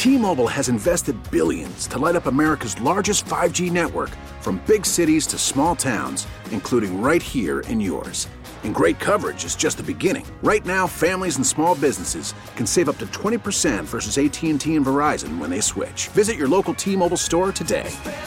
T-Mobile has invested billions to light up America's largest 5G network, from big cities to small towns, including right here in yours. And great coverage is just the beginning. Right now, families and small businesses can save up to 20% versus AT&T and Verizon when they switch. Visit your local T-Mobile store today.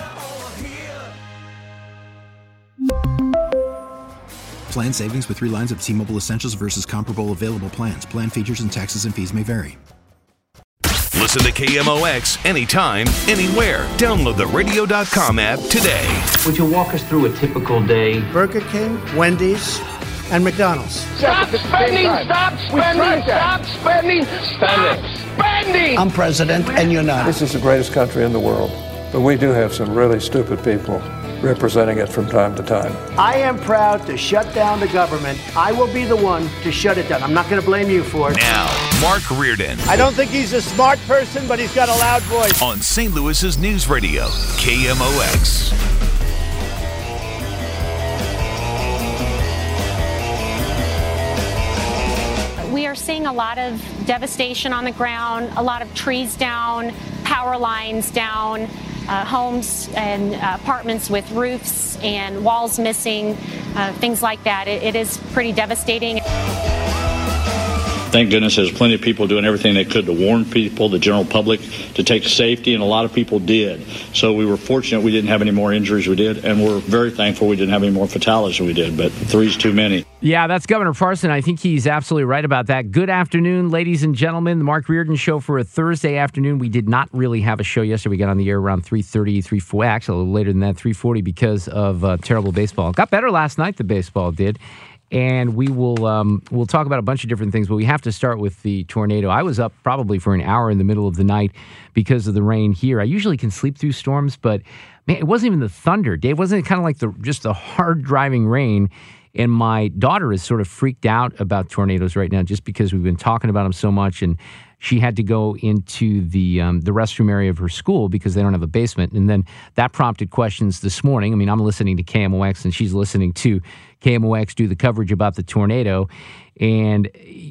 Plan savings with 3 lines of T-Mobile Essentials versus comparable available plans. Plan features and taxes and fees may vary. Listen to KMOX anytime, anywhere. Download the radio.com app today. Would you walk us through a typical day? Burger King, Wendy's, and McDonald's. Stop spending! Stop spending! Stop spending! Stop spending! I'm president, and you're not. This is the greatest country in the world, but we do have some really stupid people representing it from time to time. I am proud to shut down the government. I will be the one to shut it down. I'm not going to blame you for it. Now, Mark Reardon. I don't think he's a smart person, but he's got a loud voice. On St. Louis's News Radio, KMOX. We are seeing a lot of devastation on the ground, a lot of trees down, power lines down, homes and apartments with roofs and walls missing, things like that. It is pretty devastating. Thank goodness there's plenty of people doing everything they could to warn people, the general public, to take safety, and a lot of people did. So we were fortunate we didn't have any more injuries we did, and we're very thankful we didn't have any more fatalities than we did, but 3's too many. Yeah, that's Governor Parson. I think he's absolutely right about that. Good afternoon, ladies and gentlemen. The Mark Reardon Show for a Thursday afternoon. We did not really have a show yesterday. We got on the air around 3:30, 3:40, actually a little later than that, 3:40, because of terrible baseball. It got better last night, the baseball did. And we will we'll talk about a bunch of different things, but we have to start with the tornado. I was up probably for an hour in the middle of the night because of the rain here. I usually can sleep through storms, but man, it wasn't even the thunder. Dave, wasn't it kind of like just the hard driving rain? And my daughter is sort of freaked out about tornadoes right now just because we've been talking about them so much, and she had to go into the restroom area of her school because they don't have a basement. And then that prompted questions this morning. I mean, I'm listening to KMOX and she's listening to KMOX do the coverage about the tornado. And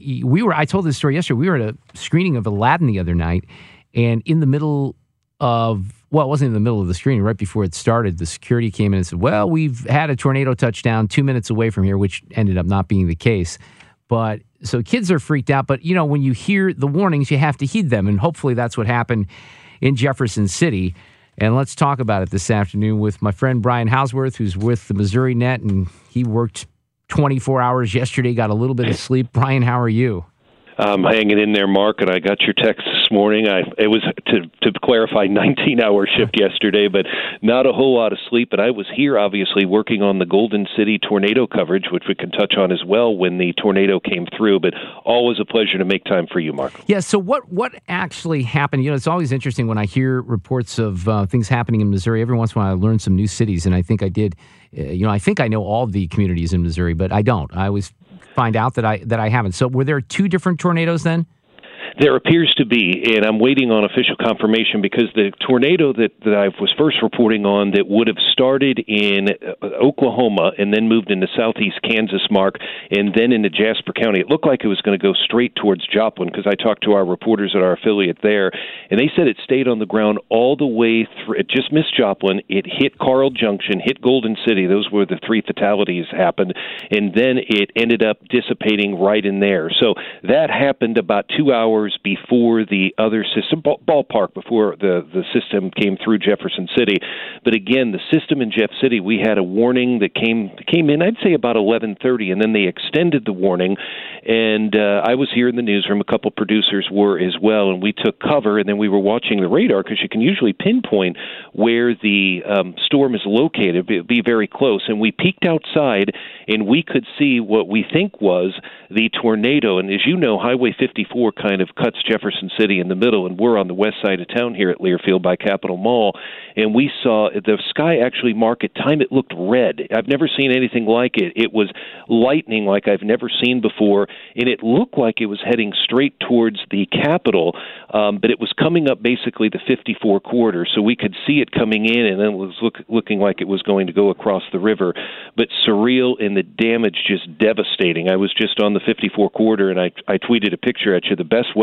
I told this story yesterday. We were at a screening of Aladdin the other night, and in the middle of, well, it wasn't in the middle of the screening, right before it started, the security came in and said, well, we've had a tornado touchdown 2 minutes away from here, which ended up not being the case. But so kids are freaked out. But, you know, when you hear the warnings, you have to heed them. And hopefully that's what happened in Jefferson City. And let's talk about it this afternoon with my friend Brian Hauswirth, who's with the Missouri Net. And he worked 24 hours yesterday, got a little bit of sleep. Brian, how are you? I'm hanging in there, Mark, and I got your text this morning. It was, to clarify, 19-hour shift yesterday, but not a whole lot of sleep. But I was here, obviously, working on the Golden City tornado coverage, which we can touch on as well when the tornado came through. But always a pleasure to make time for you, Mark. Yeah, so what actually happened? You know, it's always interesting when I hear reports of things happening in Missouri. Every once in a while I learn some new cities, and I think I did. I think I know all the communities in Missouri, but I don't. I always find out that I haven't. So were there 2 different tornadoes then? There appears to be, and I'm waiting on official confirmation because the tornado that I was first reporting on that would have started in Oklahoma and then moved into southeast Kansas, Mark, and then into Jasper County, it looked like it was going to go straight towards Joplin because I talked to our reporters at our affiliate there, and they said it stayed on the ground all the way through. It just missed Joplin. It hit Carl Junction, hit Golden City. Those were the 3 fatalities happened, and then it ended up dissipating right in there. So that happened about 2 hours before the other system, ballpark before the system came through Jefferson City. But again, the system in Jeff City, we had a warning that came in, I'd say about 11:30, and then they extended the warning. And I was here in the newsroom. A couple producers were as well, and we took cover, and then we were watching the radar because you can usually pinpoint where the storm is located. It'd be very close. And we peeked outside, and we could see what we think was the tornado. And as you know, Highway 54 kind of cuts Jefferson City in the middle, and we're on the west side of town here at Learfield by Capitol Mall, and we saw the sky actually mark at time it looked red. I've never seen anything like it. It was lightning like I've never seen before, and it looked like it was heading straight towards the Capitol, but it was coming up basically the 54 corridor, so we could see it coming in, and then it was looking like it was going to go across the river. But surreal, and the damage just devastating. I was just on the 54 corridor, and I tweeted a picture at you. The best way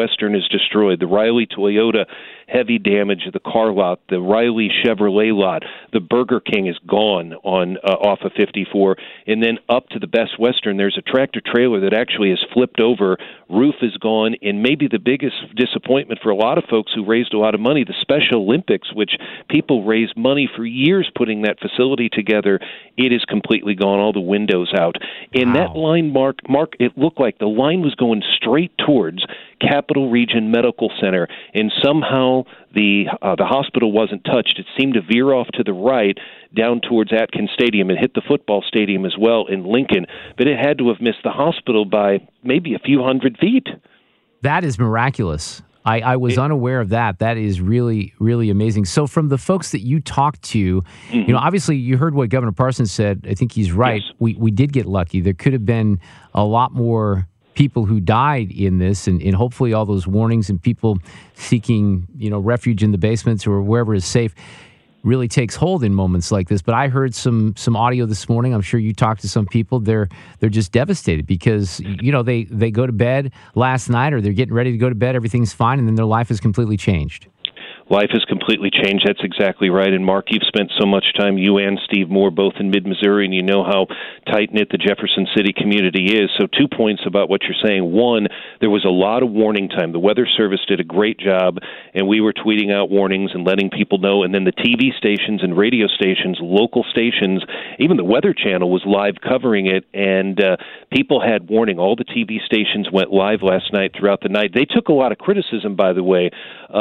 Western is destroyed. The Riley Toyota, heavy damage of the car lot. The Riley Chevrolet lot. The Burger King is gone on off of 54. And then up to the Best Western, there's a tractor-trailer that actually has flipped over. Roof is gone. And maybe the biggest disappointment for a lot of folks who raised a lot of money, the Special Olympics, which people raised money for years putting that facility together, it is completely gone. All the windows out. And that line, Mark, it looked like the line was going straight towards Capital Region Medical Center, and somehow the hospital wasn't touched. It seemed to veer off to the right down towards Atkins Stadium. It hit the football stadium as well in Lincoln, but it had to have missed the hospital by maybe a few hundred feet. That is miraculous. I was unaware of that. That is really, really amazing. So from the folks that you talked to, obviously you heard what Governor Parsons said. I think he's right. Yes. We did get lucky. There could have been a lot more people who died in this, and hopefully all those warnings and people seeking, refuge in the basements or wherever is safe really takes hold in moments like this. But I heard some audio this morning. I'm sure you talked to some people. They're just devastated because, they go to bed last night or they're getting ready to go to bed. Everything's fine. And then their life has completely changed. Life has completely changed. That's exactly right. And Mark, you've spent so much time, you and Steve Moore, both in mid-Missouri, and you know how tight-knit the Jefferson City community is. So 2 points about what you're saying. One, there was a lot of warning time. The Weather Service did a great job, and we were tweeting out warnings and letting people know. And then the TV stations and radio stations, local stations, even the Weather Channel was live covering it, and people had warning. All the TV stations went live last night throughout the night. They took a lot of criticism, by the way.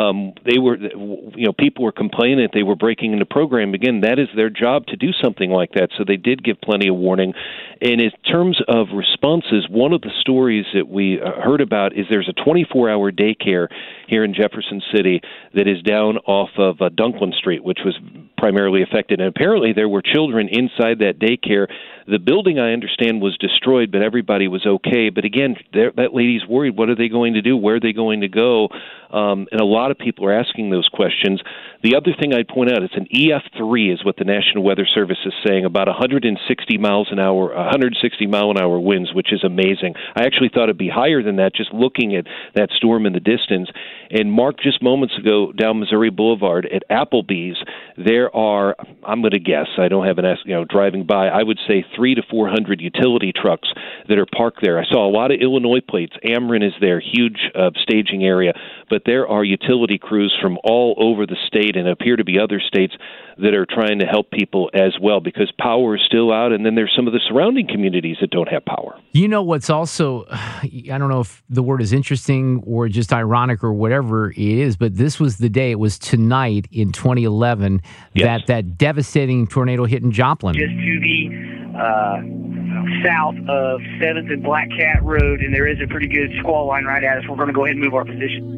People were complaining that they were breaking into program. Again, that is their job to do something like that. So they did give plenty of warning. And in terms of responses, one of the stories that we heard about is there's a 24-hour daycare here in Jefferson City that is down off of Dunklin Street, which was primarily affected. And apparently there were children inside that daycare. The building, I understand, was destroyed, but everybody was okay. But again, that lady's worried. What are they going to do? Where are they going to go? And a lot of people are asking those questions. The other thing I'd point out, it's an EF3 is what the National Weather Service is saying, about 160 mile-an-hour winds, which is amazing. I actually thought it'd be higher than that just looking at that storm in the distance. And Mark, just moments ago down Missouri Boulevard at Applebee's, there are, I'm going to guess, I don't have driving by, I would say 300 to 400 utility trucks that are parked there. I saw a lot of Illinois plates. Ameren is there, huge staging area. But there are utility crews from all over the state and appear to be other states that are trying to help people as well because power is still out. And then there's some of the surrounding communities that don't have power. You know what's also, I don't know if the word is interesting or just ironic or whatever it is, but this was the day, it was tonight in 2011 that devastating tornado hit in Joplin. Just to the south of 7th and Black Cat Road, and there is a pretty good squall line right at us. We're going to go ahead and move our position.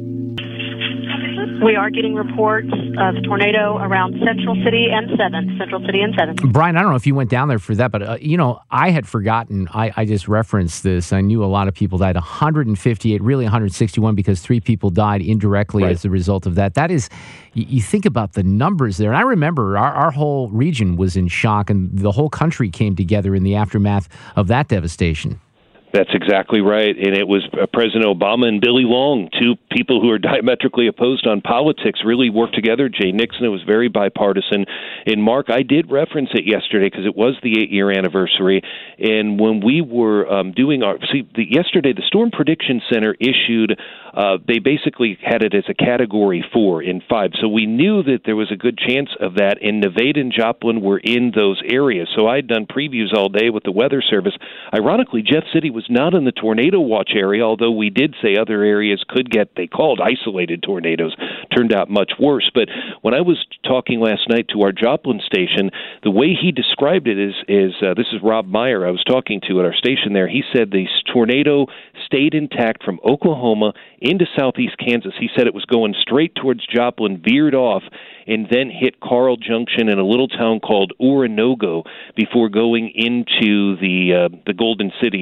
We are getting reports of tornado around Central City and 7th. Brian, I don't know if you went down there for that, but, I had forgotten. I just referenced this. I knew a lot of people died, 158, really 161, because 3 people died indirectly as a result of that. That is, you think about the numbers there. And I remember our whole region was in shock, and the whole country came together in the aftermath of that devastation. That's exactly right. And it was President Obama and Billy Long, 2 people who are diametrically opposed on politics, really worked together. Jay Nixon, it was very bipartisan. And Mark, I did reference it yesterday because it was the 8-year anniversary. And when we were doing yesterday, the Storm Prediction Center issued, they basically had it as a Category 4 in 5. So we knew that there was a good chance of that. And Nevada and Joplin were in those areas. So I'd done previews all day with the Weather Service. Ironically, Jeff City was not in the tornado watch area, although we did say other areas could get, they called isolated tornadoes. Turned out much worse. But when I was talking last night to our Joplin station, the way he described it is this is Rob Meyer I was talking to at our station there. He said the tornado stayed intact from Oklahoma into southeast Kansas. He said it was going straight towards Joplin, veered off, and then hit Carl Junction in a little town called Oronogo before going into the Golden City area, in the Golden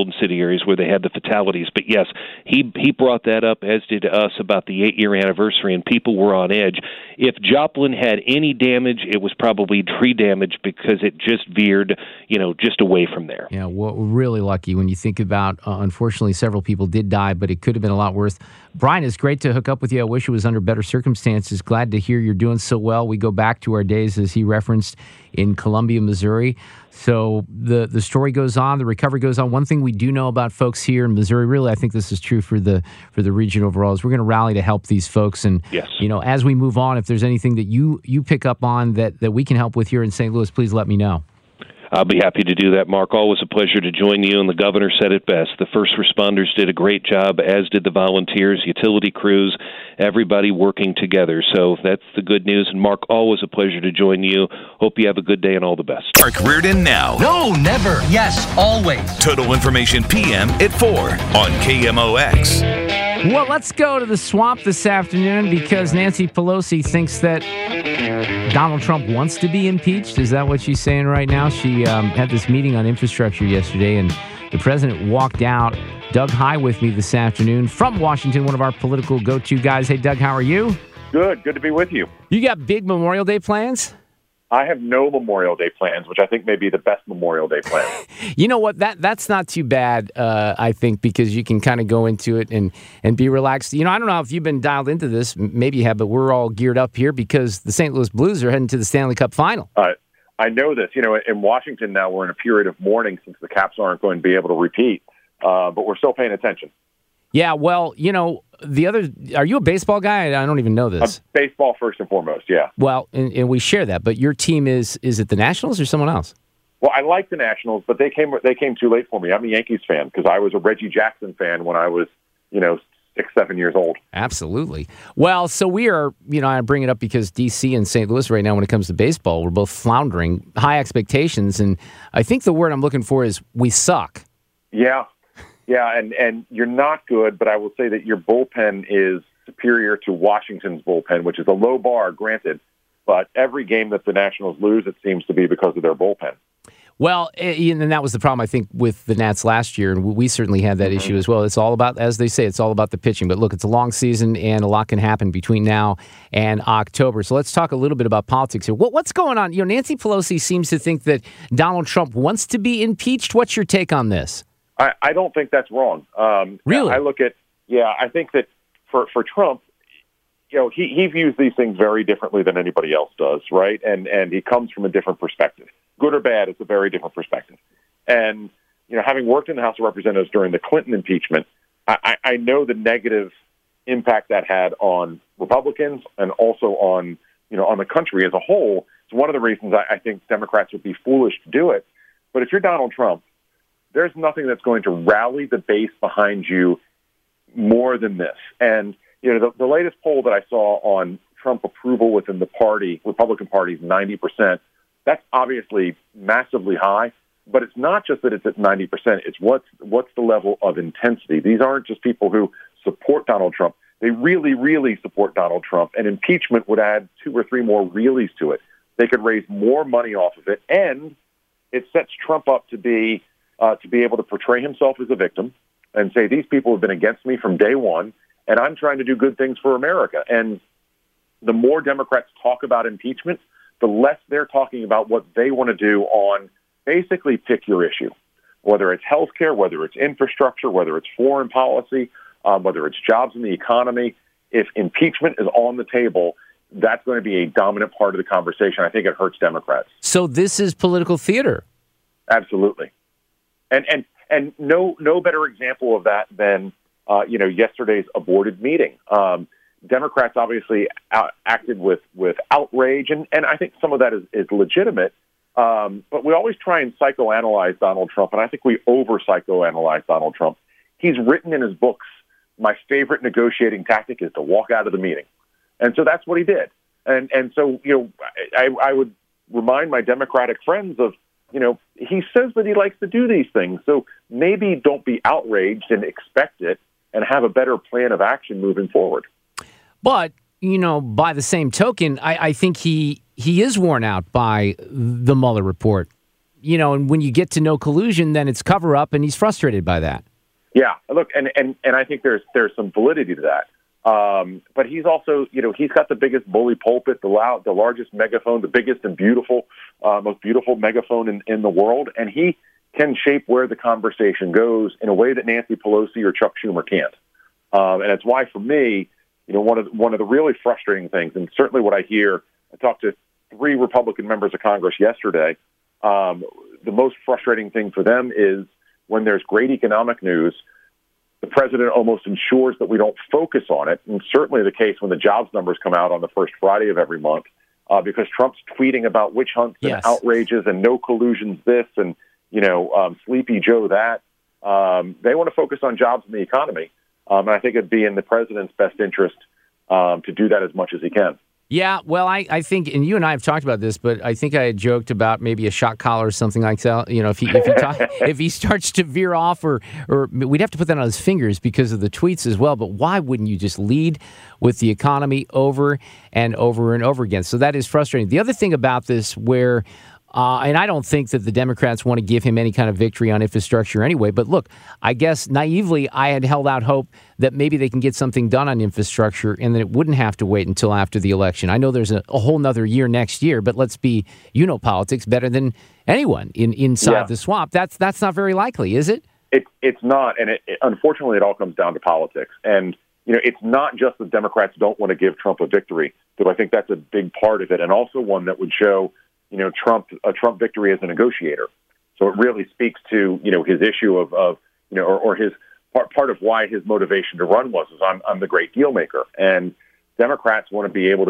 Golden City areas where they had the fatalities. But yes, he brought that up, as did us, about the 8-year anniversary, and people were on edge. If Joplin had any damage, it was probably tree damage because it just veered, just away from there. Yeah, well, really lucky when you think about, unfortunately, several people did die, but it could have been a lot worse. Brian, it's great to hook up with you. I wish it was under better circumstances. Glad to hear you're doing so well. We go back to our days, as he referenced, in Columbia, Missouri. So the story goes on, the recovery goes on. One thing we do know about folks here in Missouri, really, I think this is true for the region overall, is we're going to rally to help these folks. And yes. As we move on, if there's anything that you pick up on that we can help with here in St. Louis, please let me know. I'll be happy to do that, Mark. Always a pleasure to join you, and the governor said it best. The first responders did a great job, as did the volunteers, utility crews, everybody working together. So that's the good news. And, Mark, always a pleasure to join you. Hope you have a good day and all the best. Mark Reardon now. No, never. Yes, always. Total Information PM at 4 on KMOX. Well, let's go to the swamp this afternoon because Nancy Pelosi thinks that Donald Trump wants to be impeached. Is that what she's saying right now? She had this meeting on infrastructure yesterday, and the president walked out. Doug High with me this afternoon from Washington, one of our political go-to guys. Hey, Doug, how are you? Good to be with you. You got big Memorial Day plans? I have no Memorial Day plans, which I think may be the best Memorial Day plan. You know what? That's not too bad, I think, because you can kind of go into it and be relaxed. I don't know if you've been dialed into this. Maybe you have, but we're all geared up here because the St. Louis Blues are heading to the Stanley Cup Final. I know this. In Washington now, we're in a period of mourning since the Caps aren't going to be able to repeat, but we're still paying attention. Yeah, well, are you a baseball guy? I don't even know this. Baseball first and foremost, yeah. Well, and we share that, but your team is it the Nationals or someone else? Well, I like the Nationals, but they came too late for me. I'm a Yankees fan because I was a Reggie Jackson fan when I was, 6-7 years old. Absolutely. Well, so we are, I bring it up because D.C. and St. Louis right now, when it comes to baseball, we're both floundering, high expectations, and I think the word I'm looking for is we suck. Yeah. Yeah, and you're not good, but I will say that your bullpen is superior to Washington's bullpen, which is a low bar, granted, but every game that the Nationals lose, it seems to be because of their bullpen. Well, and that was the problem, I think, with the Nats last year, and we certainly had that issue as well. It's all about, as they say, it's all about the pitching. But look, it's a long season, and a lot can happen between now and October. So let's talk a little bit about politics here. What's going on? Nancy Pelosi seems to think that Donald Trump wants to be impeached. What's your take on this? I don't think that's wrong. Really? I think that for Trump, he views these things very differently than anybody else does, right? And he comes from a different perspective. Good or bad, it's a very different perspective. And, having worked in the House of Representatives during the Clinton impeachment, I know the negative impact that had on Republicans and also on the country as a whole. It's one of the reasons I think Democrats would be foolish to do it. But if you're Donald Trump, there's nothing that's going to rally the base behind you more than this. And, the latest poll that I saw on Trump approval within the party, Republican Party, is 90%. That's obviously massively high, but it's not just that it's at 90%. It's what's the level of intensity. These aren't just people who support Donald Trump. They really, really support Donald Trump, and impeachment would add 2 or 3 more reallys to it. They could raise more money off of it, and it sets Trump up to be able to portray himself as a victim and say, these people have been against me from day one, and I'm trying to do good things for America. And the more Democrats talk about impeachment, the less they're talking about what they want to do on basically pick your issue, whether it's healthcare, whether it's infrastructure, whether it's foreign policy, whether it's jobs in the economy. If impeachment is on the table, that's going to be a dominant part of the conversation. I think it hurts Democrats. So this is political theater. Absolutely. And no better example of that than yesterday's aborted meeting. Democrats obviously acted with outrage, and I think some of that is legitimate. But we always try and psychoanalyze Donald Trump, and I think we over-psychoanalyze Donald Trump. He's written in his books, my favorite negotiating tactic is to walk out of the meeting. And so that's what he did. And so, I would remind my Democratic friends of, he says that he likes to do these things. So maybe don't be outraged and expect it and have a better plan of action moving forward. But, by the same token, I think he is worn out by the Mueller report. and when you get to no collusion, then it's cover up, and he's frustrated by that. Yeah, look, and I think there's some validity to that. But he's also, he's got the biggest bully pulpit, the largest megaphone, the biggest and most beautiful megaphone in the world, and he can shape where the conversation goes in a way that Nancy Pelosi or Chuck Schumer can't. And it's why, for me, one of the really frustrating things, and certainly what I hear, I talked to 3 Republican members of Congress yesterday. The most frustrating thing for them is when there's great economic news, the president almost ensures that we don't focus on it. And certainly the case when the jobs numbers come out on the first Friday of every month, because Trump's tweeting about witch hunts and outrages and no collusions this and, Sleepy Joe that. They want to focus on jobs and the economy. And I think it'd be in the president's best interest to do that as much as he can. Yeah, well, I think, and you and I have talked about this, but I think I had joked about maybe a shot collar or something like that. If he starts to veer off, or we'd have to put that on his fingers because of the tweets as well. But why wouldn't you just lead with the economy over and over and over again? So that is frustrating. The other thing about this, where and I don't think that the Democrats want to give him any kind of victory on infrastructure anyway. But look, I guess naively, I had held out hope that maybe they can get something done on infrastructure and that it wouldn't have to wait until after the election. I know there's a whole nother year next year, but let's be, politics better than anyone inside the swamp. That's not very likely, is it? It's not. And unfortunately, it all comes down to politics. And, it's not just that Democrats don't want to give Trump a victory, though I think that's a big part of it, and also one that would show a Trump victory as a negotiator. So it really speaks to, his issue of his part of why his motivation to run was I'm the great deal maker. And Democrats want to be able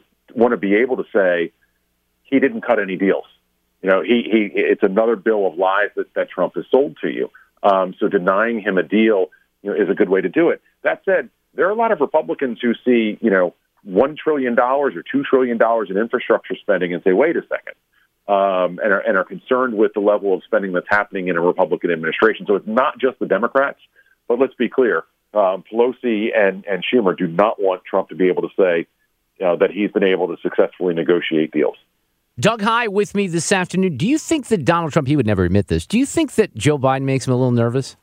to say he didn't cut any deals. It's another bill of lies that Trump has sold to you. So denying him a deal, is a good way to do it. That said, there are a lot of Republicans who see, $1 trillion or $2 trillion in infrastructure spending and say, wait a second, and are concerned with the level of spending that's happening in a Republican administration. So it's not just the Democrats, but let's be clear. Pelosi and Schumer do not want Trump to be able to say that he's been able to successfully negotiate deals. Doug High with me this afternoon. Do you think that Donald Trump, he would never admit this, do you think that Joe Biden makes him a little nervous?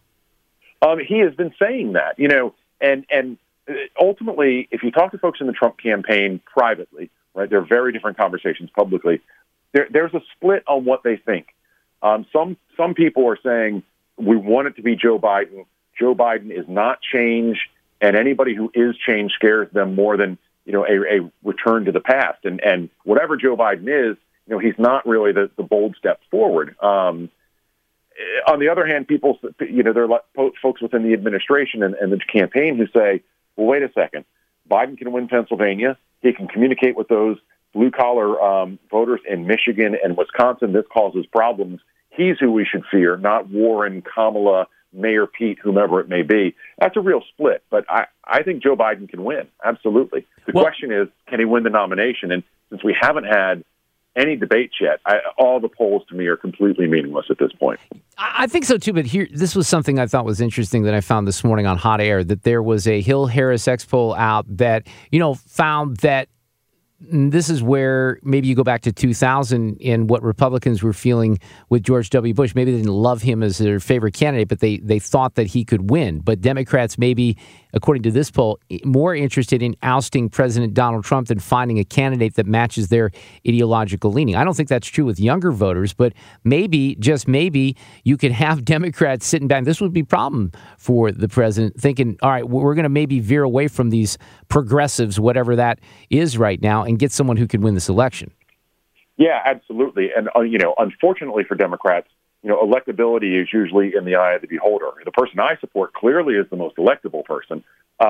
He has been saying that, and ultimately, if you talk to folks in the Trump campaign privately, right, there are very different conversations publicly. There's a split on what they think. Some people are saying we want it to be Joe Biden. Joe Biden is not change, and anybody who is change scares them more than a return to the past. And whatever Joe Biden is, he's not really the bold step forward. On the other hand, people, there are folks within the administration and the campaign who say, well, wait a second. Biden can win Pennsylvania. He can communicate with those blue-collar voters in Michigan and Wisconsin. This causes problems. He's who we should fear, not Warren, Kamala, Mayor Pete, whomever it may be. That's a real split. But I think Joe Biden can win. Absolutely. The question is, can he win the nomination? And since we haven't had any debates yet, all the polls to me are completely meaningless at this point. I think so too, but this was something I thought was interesting that I found this morning on Hot Air, that there was a Hill Harris X poll out that, found that this is where maybe you go back to 2000 and what Republicans were feeling with George W. Bush. Maybe they didn't love him as their favorite candidate, but they thought that he could win. But Democrats maybe, according to this poll, more interested in ousting President Donald Trump than finding a candidate that matches their ideological leaning. I don't think that's true with younger voters, but maybe, just maybe, you could have Democrats sitting back. This would be a problem for the president, thinking, all right, we're going to maybe veer away from these progressives, whatever that is right now, and get someone who can win this election. Yeah, absolutely. And, unfortunately for Democrats, electability is usually in the eye of the beholder. The person I support clearly is the most electable person.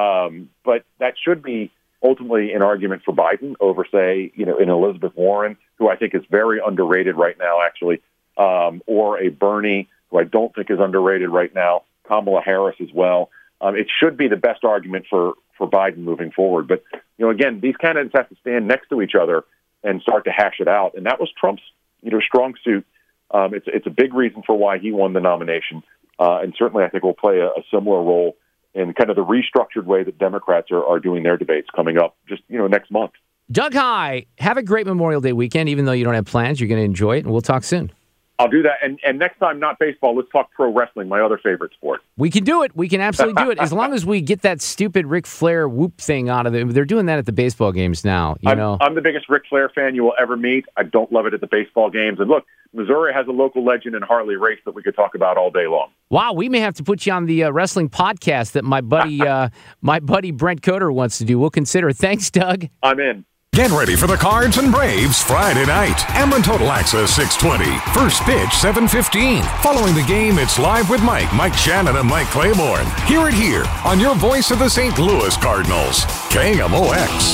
But that should be ultimately an argument for Biden over, say, an Elizabeth Warren, who I think is very underrated right now, actually, or a Bernie, who I don't think is underrated right now, Kamala Harris as well. It should be the best argument for Biden moving forward. But, again, these candidates have to stand next to each other and start to hash it out. And that was Trump's, strong suit. It's a big reason for why he won the nomination. And certainly I think will play a similar role in kind of the restructured way that Democrats are doing their debates coming up just, next month. Doug High, have a great Memorial Day weekend. Even though you don't have plans, you're going to enjoy it, and we'll talk soon. I'll do that. And next time, not baseball, let's talk pro wrestling, my other favorite sport. We can do it. We can absolutely do it. As long as we get that stupid Ric Flair whoop thing out of it. They're doing that at the baseball games now. I'm the biggest Ric Flair fan you will ever meet. I don't love it at the baseball games. And look, Missouri has a local legend in Harley Race that we could talk about all day long. Wow, we may have to put you on the wrestling podcast that my buddy Brent Coder wants to do. We'll consider it. Thanks, Doug. I'm in. Get ready for the Cards and Braves Friday night. Ameren Total Access 620. First pitch 7:15. Following the game, it's Live with Mike Shannon, and Mike Claiborne. Hear it here on your voice of the St. Louis Cardinals, KMOX.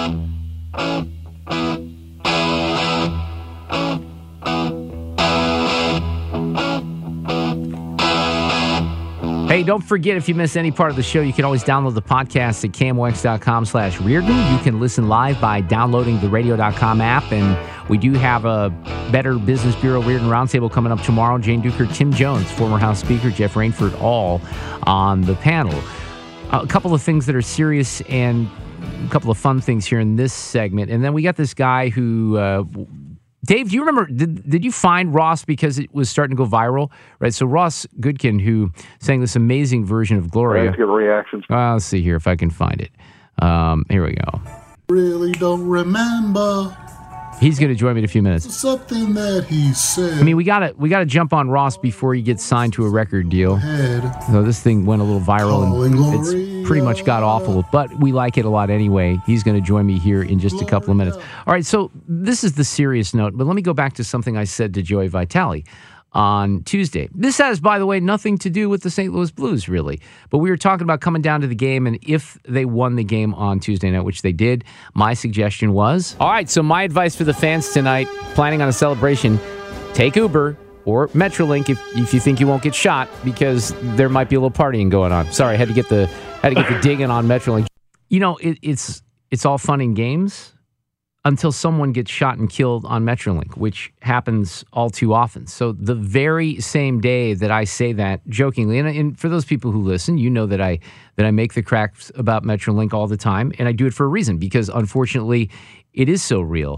Hey, don't forget, if you miss any part of the show, you can always download the podcast at KMOX.com/Reardon. You can listen live by downloading the radio.com app. And we do have a Better Business Bureau Reardon Roundtable coming up tomorrow. Jane Duker, Tim Jones, former House Speaker, Jeff Rainford, all on the panel. A couple of things that are serious and a couple of fun things here in this segment. And then we got this guy who... Dave, do you remember, did you find Ross because it was starting to go viral? Right, so Ross Goodkin, who sang this amazing version of Gloria. Let's get reactions. Let's see here if I can find it. Here we go. Really don't remember. He's going to join me in a few minutes. Something that he said. I mean, we gotta jump on Ross before he gets signed to a record deal. So this thing went a little viral, and it's pretty much got awful, but we like it a lot anyway. He's going to join me here in just a couple of minutes. All right, so this is the serious note, but let me go back to something I said to Joey Vitale on Tuesday. This has, by the way, nothing to do with the St. Louis Blues, really. But we were talking about coming down to the game, and if they won the game on Tuesday night, which they did, my suggestion was, all right, so my advice for the fans tonight, planning on a celebration, take Uber or Metrolink if you think you won't get shot, because there might be a little partying going on. Sorry, I had to get the digging on Metrolink. You know, it's all fun and games until someone gets shot and killed on Metrolink, which happens all too often. So the very same day that I say that jokingly, and for those people who listen, you know that I make the cracks about Metrolink all the time, and I do it for a reason, because unfortunately it is so real.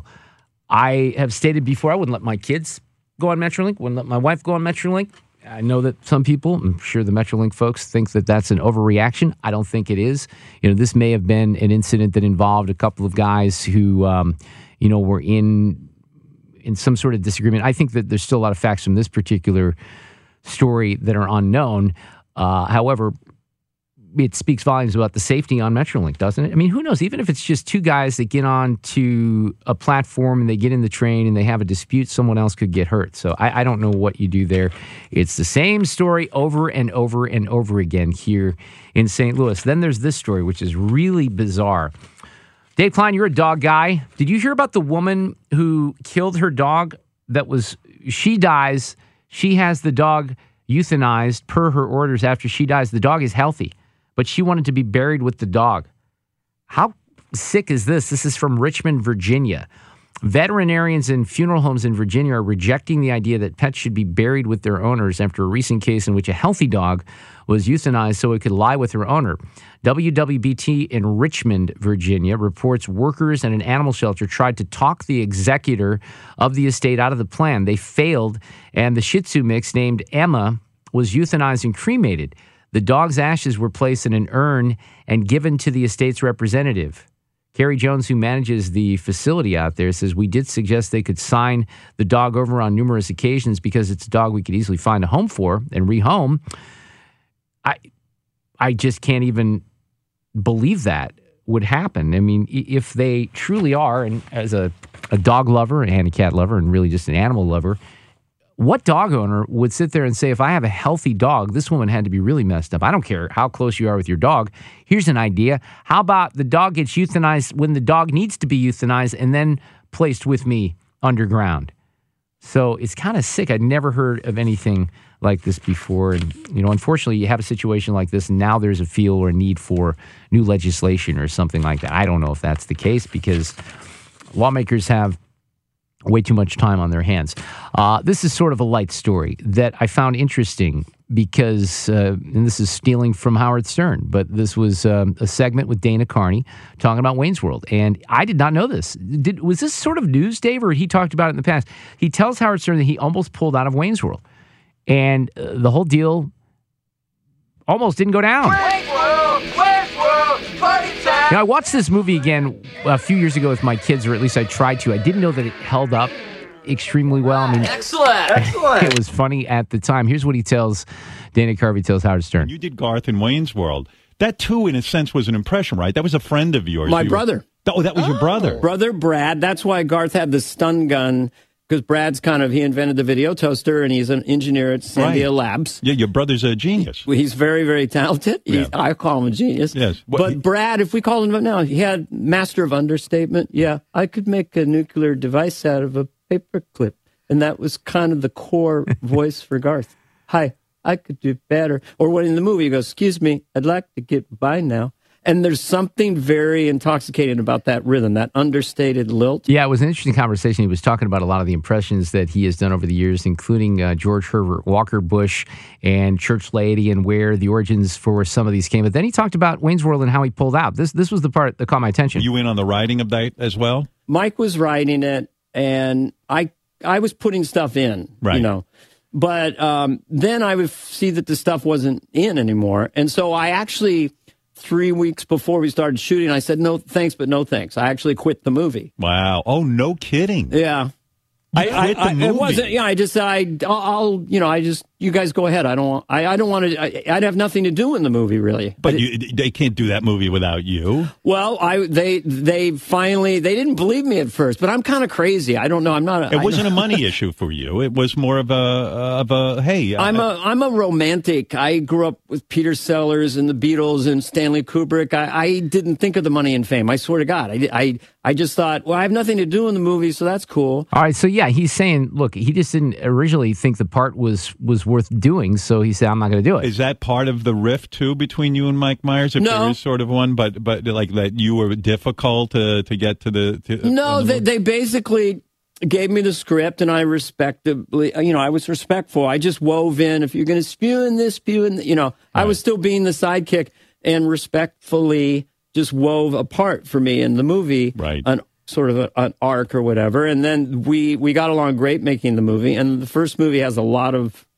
I have stated before I wouldn't let my kids go on Metrolink, wouldn't let my wife go on Metrolink. I know that some people, I'm sure the Metrolink folks, think that that's an overreaction. I don't think it is. You know, this may have been an incident that involved a couple of guys who, were in some sort of disagreement. I think that there's still a lot of facts from this particular story that are unknown. However, it speaks volumes about the safety on Metrolink, doesn't it? I mean, who knows? Even if it's just two guys that get on to a platform and they get in the train and they have a dispute, someone else could get hurt. So I don't know what you do there. It's the same story over and over and over again here in St. Louis. Then there's this story, which is really bizarre. Dave Klein, you're a dog guy. Did you hear about the woman who killed her dog? She dies. She has the dog euthanized per her orders after she dies. The dog is healthy, but she wanted to be buried with the dog. How sick is this? This is from Richmond, Virginia. Veterinarians and funeral homes in Virginia are rejecting the idea that pets should be buried with their owners after a recent case in which a healthy dog was euthanized so it could lie with her owner. WWBT in Richmond, Virginia, reports workers at an animal shelter tried to talk the executor of the estate out of the plan. They failed, and the Shih Tzu mix named Emma was euthanized and cremated. The dog's ashes were placed in an urn and given to the estate's representative. Carrie Jones, who manages the facility out there, says, we did suggest they could sign the dog over on numerous occasions because it's a dog we could easily find a home for and rehome. I just can't even believe that would happen. I mean, if they truly are, and as a dog lover, and a cat lover, and really just an animal lover, what dog owner would sit there and say, if I have a healthy dog, this woman had to be really messed up. I don't care how close you are with your dog. Here's an idea. How about the dog gets euthanized when the dog needs to be euthanized and then placed with me underground? So it's kind of sick. I'd never heard of anything like this before. And, unfortunately, you have a situation like this, and now there's a feel or a need for new legislation or something like that. I don't know if that's the case because lawmakers have way too much time on their hands. This is sort of a light story that I found interesting. because, and this is stealing from Howard Stern, but this was a segment with Dana Carney talking about Wayne's World. And I did not know this. Was this sort of news, Dave, or he talked about it in the past? He tells Howard Stern that he almost pulled out of Wayne's World. And the whole deal almost didn't go down. Wayne's World, party time! Now, I watched this movie again a few years ago with my kids, or at least I tried to. I didn't know that it held up extremely well. I mean, Excellent. It was funny at the time. Here's what Dana Carvey tells Howard Stern. You did Garth in Wayne's World. That, too, in a sense, was an impression, right? That was a friend of yours. My brother. Oh, that was your brother. Brother Brad. That's why Garth had the stun gun, because Brad's he invented the video toaster, and he's an engineer at Sandia Labs. Yeah, your brother's a genius. He's very, very talented. Yeah. I call him a genius. Yes. But Brad, if we call him now, he had master of understatement. Yeah, I could make a nuclear device out of a paperclip. And that was kind of the core voice for Garth. Hi, I could do better. Or when in the movie he goes, excuse me, I'd like to get by now. And there's something very intoxicating about that rhythm, that understated lilt. Yeah, it was an interesting conversation. He was talking about a lot of the impressions that he has done over the years, including George Herbert Walker Bush and Church Lady, and where the origins for some of these came. But then he talked about Wayne's World and how he pulled out. This was the part that caught my attention. Were you in on the writing of that as well? Mike was writing it, and I was putting stuff in, right. But then I would see that the stuff wasn't in anymore. And so I actually, 3 weeks before we started shooting, I said, no thanks, but no thanks. I actually quit the movie. Wow. Oh, no kidding. Yeah. You quit the movie. It wasn't, yeah, you guys go ahead. I don't want to, I'd have nothing to do in the movie, really. But they can't do that movie without you. Well, they finally, they didn't believe me at first, but I'm kind of crazy. I don't know. It wasn't a money issue for you. It was more of a hey. I'm a romantic. I grew up with Peter Sellers and the Beatles and Stanley Kubrick. I didn't think of the money and fame. I swear to God. I just thought, well, I have nothing to do in the movie, so that's cool. All right, so yeah, he's saying, look, he just didn't originally think the part was worth doing, so he said, I'm not going to do it. Is that part of the rift, too, between you and Mike Myers? If there is sort of one, but like that you were difficult to get to the... No, they basically gave me the script, and I respectably, I was respectful. I just wove in, if you're going to spew in this, I was still being the sidekick, and respectfully just wove a part for me in the movie, right? An arc or whatever. And then we got along great making the movie. And the first movie has a lot of,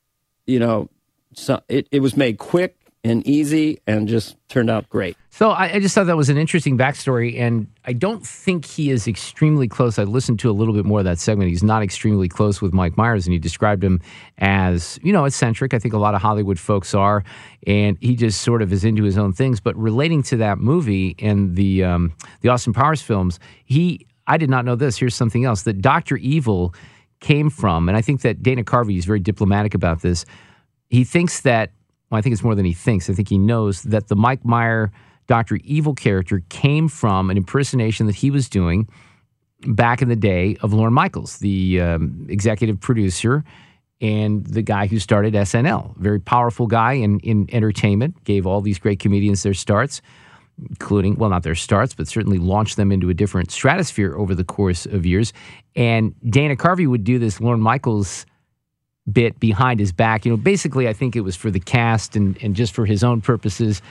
it was made quick and easy and just turned out great. So I just thought that was an interesting backstory, and I don't think he is extremely close. I listened to a little bit more of that segment. He's not extremely close with Mike Myers, and he described him as, eccentric. I think a lot of Hollywood folks are, and he just sort of is into his own things. But relating to that movie and the Austin Powers films, I did not know this. Here's something else, that Dr. Evil came from, and I think that Dana Carvey is very diplomatic about this. He thinks that, I think it's more than he thinks. I think he knows that the Mike Myers Dr. Evil character came from an impersonation that he was doing back in the day of Lorne Michaels, the executive producer and the guy who started SNL. Very powerful guy in entertainment, gave all these great comedians their starts, including, well, not their starts, but certainly launched them into a different stratosphere over the course of years. And Dana Carvey would do this Lorne Michaels bit behind his back. Basically, I think it was for the cast and just for his own purposes.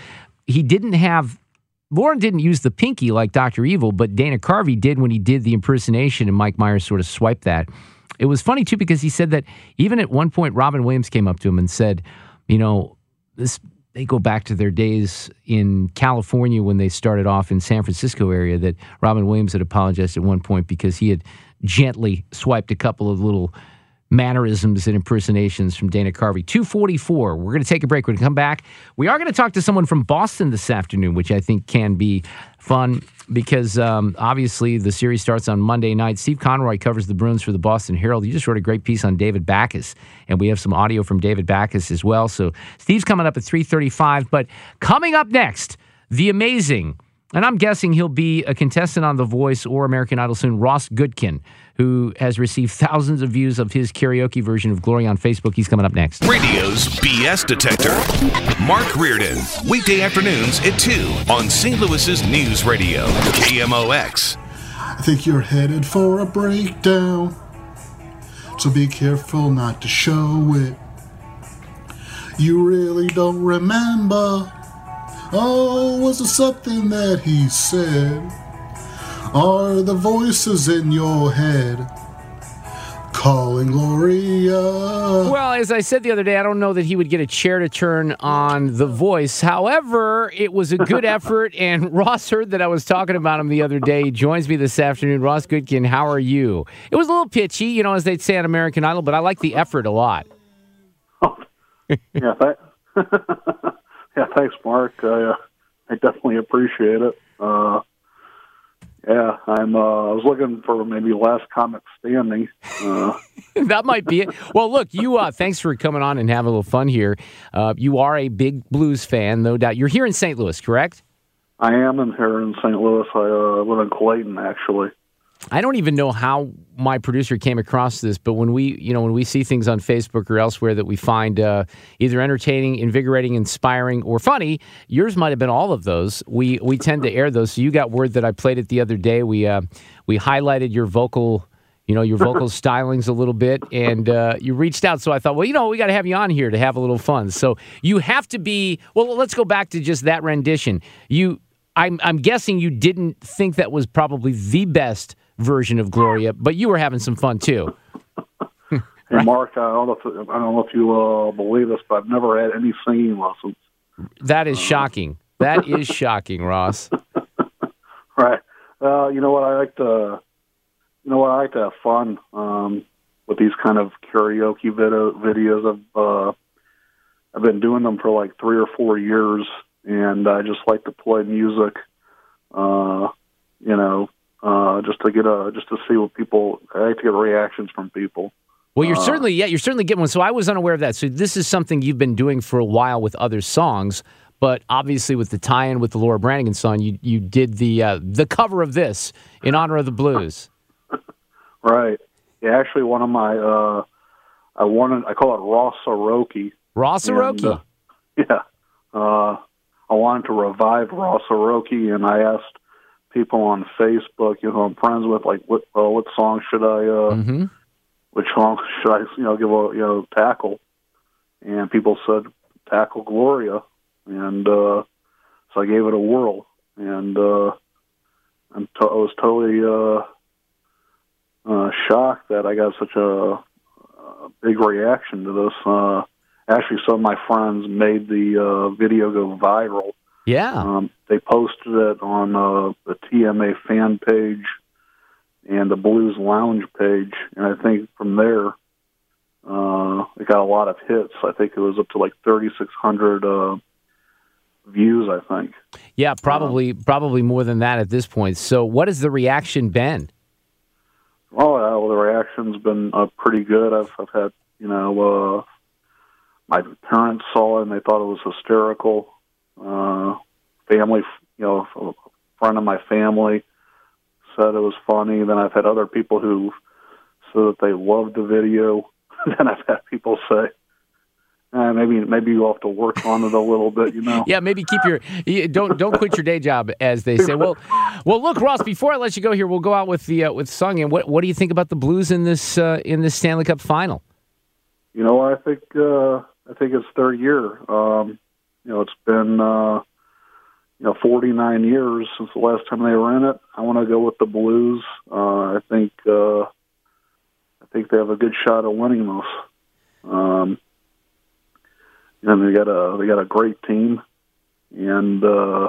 Lorne didn't use the pinky like Dr. Evil, but Dana Carvey did when he did the impersonation, and Mike Myers sort of swiped that. It was funny, too, because he said that even at one point, Robin Williams came up to him and said, they go back to their days in California when they started off in San Francisco area, that Robin Williams had apologized at one point because he had gently swiped a couple of little mannerisms and impersonations from Dana Carvey. 2:44. We're going to take a break. We're going to come back. We are going to talk to someone from Boston this afternoon, which I think can be fun because obviously the series starts on Monday night. Steve Conroy covers the Bruins for the Boston Herald. You just wrote a great piece on David Backes, and we have some audio from David Backes as well. So Steve's coming up at 3:35. But coming up next, the amazing, and I'm guessing he'll be a contestant on The Voice or American Idol soon, Ross Goodkin, who has received thousands of views of his karaoke version of Glory on Facebook. He's coming up next. Radio's BS detector. Mark Reardon. Weekday afternoons at 2 on St. Louis's News Radio, KMOX. I think you're headed for a breakdown, so be careful not to show it. You really don't remember? Oh, was it something that he said? Are the voices in your head calling Gloria? Well, as I said the other day, I don't know that he would get a chair to turn on The Voice. However, it was a good effort, and Ross heard that I was talking about him the other day. He joins me this afternoon. Ross Goodkin, how are you? It was a little pitchy, as they'd say on American Idol, but I like the effort a lot. Yeah, thanks, Mark. I definitely appreciate it. I was looking for maybe last comic standing. That might be it. Well, look, you. Thanks for coming on and having a little fun here. You are a big blues fan, no doubt. You're here in St. Louis, correct? I am here in St. Louis. I live in Clayton, actually. I don't even know how my producer came across this, but when we see things on Facebook or elsewhere that we find either entertaining, invigorating, inspiring, or funny, yours might have been all of those. We tend to air those. So you got word that I played it the other day. We highlighted your vocal stylings a little bit, and you reached out. So I thought, we got to have you on here to have a little fun. So you have to be. Well, let's go back to just that rendition. I'm guessing you didn't think that was probably the best version of Gloria, but you were having some fun too. Right? Hey, Mark, I don't know if you believe this, but I've never had any singing lessons. That is shocking. That is shocking, Ross. Right. You know what? I like to have fun with these kind of karaoke videos. I've been doing them for like 3 or 4 years, and I just like to play music. Just to see what people. I like to get reactions from people. Well, you're certainly getting one. So I was unaware of that. So this is something you've been doing for a while with other songs, but obviously with the tie-in with the Laura Branigan song, you did the cover of this in honor of the blues. Right. Yeah, actually, one of my I call it Ross-a-Roki. Ross-a-Roki. I wanted to revive Ross-a-Roki, and I asked people on Facebook, I'm friends with, like, what song should I, which song should I, tackle? And people said, tackle Gloria. And, so I gave it a whirl. And, I was totally, shocked that I got such a big reaction to this. Actually, some of my friends made the video go viral. Yeah. They posted it on the TMA fan page and the Blues Lounge page, and I think from there it got a lot of hits. I think it was up to like 3,600 views, I think. Yeah, probably more than that at this point. So what has the reaction been? Well, the reaction's been pretty good. I've had, my parents saw it and they thought it was hysterical. Family, a friend of my family said it was funny. Then I've had other people who said that they loved the video. Then I've had people say, maybe you'll have to work on it a little bit, Yeah, maybe don't quit your day job, as they say. Well, look, Ross. Before I let you go here, we'll go out with the song. And what do you think about the Blues in this Stanley Cup final? I think it's their year. It's been 49 years since the last time they were in it. I want to go with the Blues. I think they have a good shot of winning this. They got a great team, and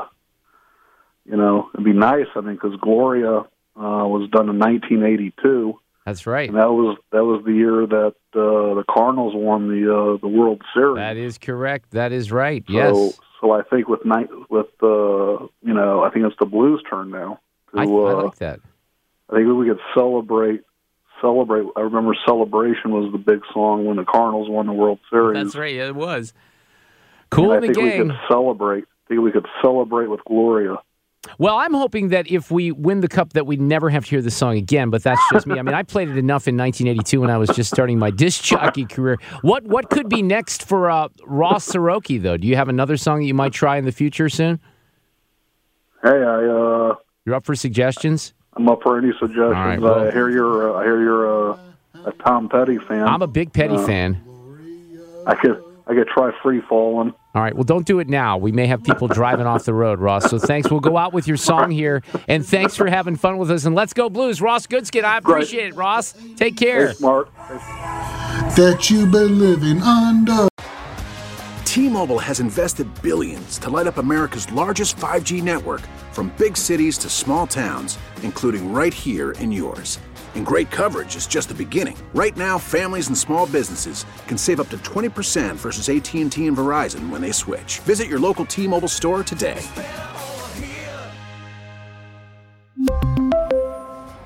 it'd be nice. I think because Gloria was done in 1982. That's right. And that was the year that the Cardinals won the World Series. That is correct. That is right. Yes. So I think I think it's the Blues' turn now. I like that. I think we could celebrate. I remember "Celebration" was the big song when the Cardinals won the World Series. That's right. Yeah, it was. Cool in the game. I think we could celebrate with Gloria. Well, I'm hoping that if we win the Cup that we never have to hear the song again, but that's just me. I mean, I played it enough in 1982 when I was just starting my disc jockey career. What could be next for Ross-a-Roki, though? Do you have another song that you might try in the future soon? Hey, you're up for suggestions? I'm up for any suggestions. All right, well, I hear you're a Tom Petty fan. I'm a big Petty fan. I could I could try free falling. All right. Well, don't do it now. We may have people driving off the road, Ross. So thanks. We'll go out with your song here. And thanks for having fun with us. And let's go Blues. Ross Goodskin, I appreciate it, Ross. Take care. Thanks, Mark. That you've been living under. T-Mobile has invested billions to light up America's largest 5G network, from big cities to small towns, including right here in yours. And great coverage is just the beginning. Right now, families and small businesses can save up to 20% versus AT&T and Verizon when they switch. Visit your local T-Mobile store today.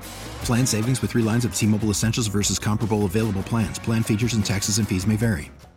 Plan savings with 3 lines of T-Mobile Essentials versus comparable available plans. Plan features and taxes and fees may vary.